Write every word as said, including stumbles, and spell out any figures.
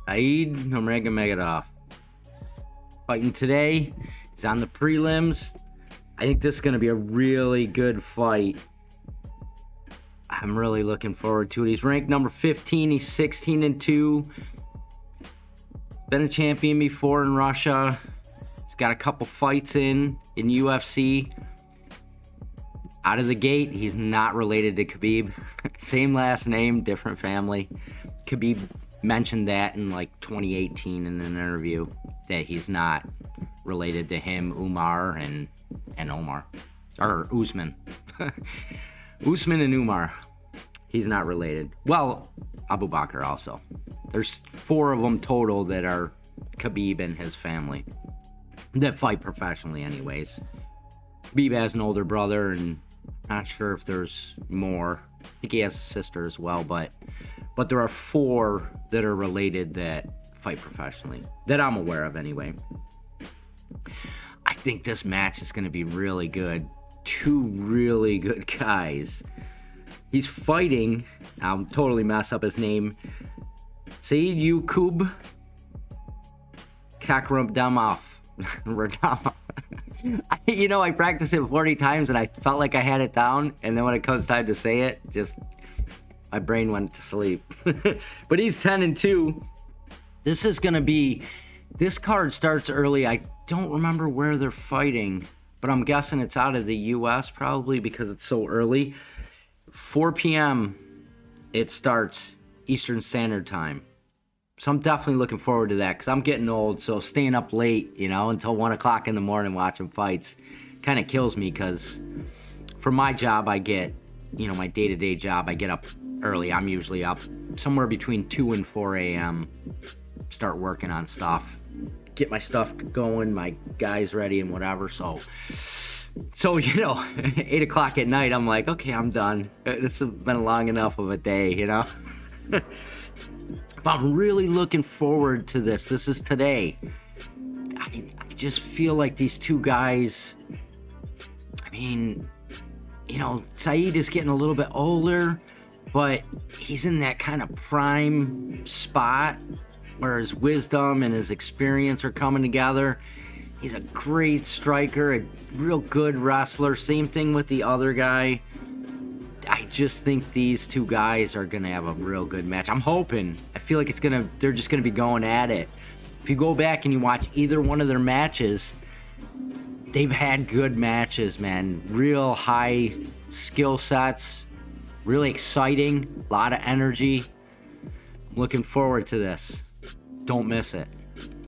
Said Nurmagomedov fighting today. He's on the prelims. I think this is going to be a really good fight. I'm really looking forward to it. He's ranked number fifteen. He's sixteen and two. Been a champion before in Russia. He's got a couple fights in in U F C. Out of the gate, he's not related to Khabib. Same last name, different family. Khabib mentioned that in like twenty eighteen in an interview, that he's not related to him, Umar, and and Omar. Or Usman. Usman and Umar. He's not related. Well, Abu Bakr also. There's four of them total that are Khabib and his family. That fight professionally anyways. Khabib has an older brother, and not sure if there's more. I think he has a sister as well, but but there are four that are related that fight professionally, that I'm aware of anyway. I think this match is going to be really good. Two really good guys. He's fighting, I'll totally mess up his name, Sadyokub Kakhramonov. You know, I practiced it forty times and I felt like I had it down, and then when it comes time to say it, just my brain went to sleep. But he's ten and two. This is going to be, this card starts early. I don't remember where they're fighting, but I'm guessing it's out of the U S probably because it's so early. four p.m. it starts Eastern Standard Time. So I'm definitely looking forward to that because I'm getting old, so staying up late, you know, until one o'clock in the morning watching fights kind of kills me because for my job, I get, you know, my day-to-day job, I get up early. I'm usually up somewhere between two and four a.m., start working on stuff, get my stuff going, my guys ready and whatever. So, so you know, eight o'clock at night, I'm like, okay, I'm done. This has been long enough of a day, you know. But I'm really looking forward to this. This is today. I, I just feel like these two guys, I mean, you know, Said is getting a little bit older, but he's in that kind of prime spot where his wisdom and his experience are coming together. He's a great striker, a real good wrestler. Same thing with the other guy. I just think these two guys are going to have a real good match. I'm hoping. I feel like it's going to, they're just going to be going at it. If you go back and you watch either one of their matches, they've had good matches, man. Real high skill sets, really exciting, a lot of energy. I'm looking forward to this. Don't miss it.